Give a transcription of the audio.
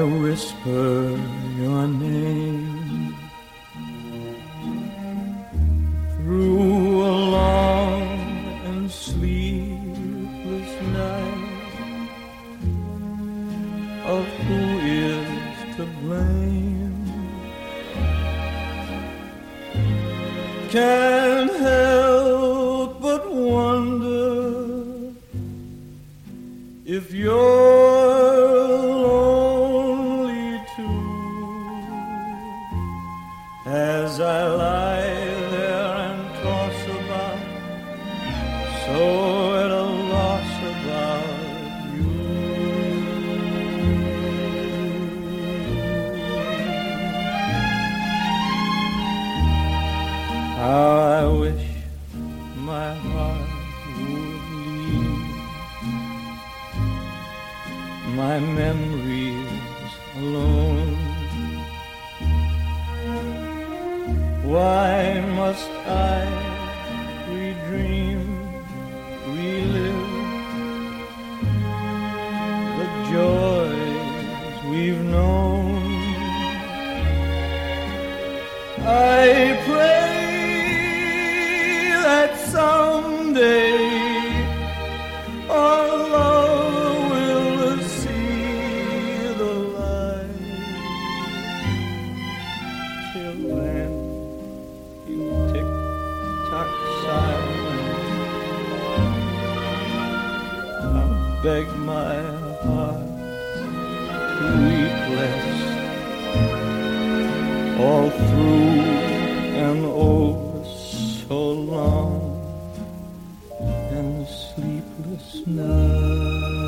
whisper your name through a long and sleepless night of who is to blame. Can't help but wonder if you're lonely too, as I lie there and toss about, so at a loss about you. How I wish my heart would leave my memories alone. Why must I redream, relive the joys we've known? I pray that someday our love will see the light. Till then, you tick-tock silent. I'll beg my heart to weep less, all through and over so long and sleepless night.